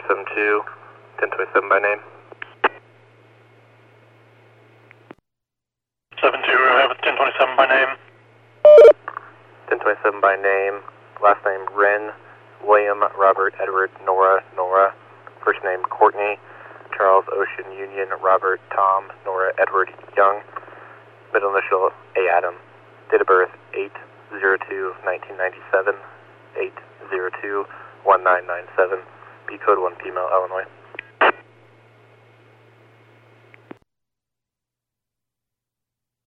472, 1027 by name. 70, I have 1027 by name. 1027 by name, last name Wren, William, Robert, Edward, Nora, first name Courtney, Charles, Ocean, Union, Robert, Tom, Nora, Edward, Young, middle initial A. Adam, date of birth 8/02/1997, 8/02/1997, B code 1 female, Illinois.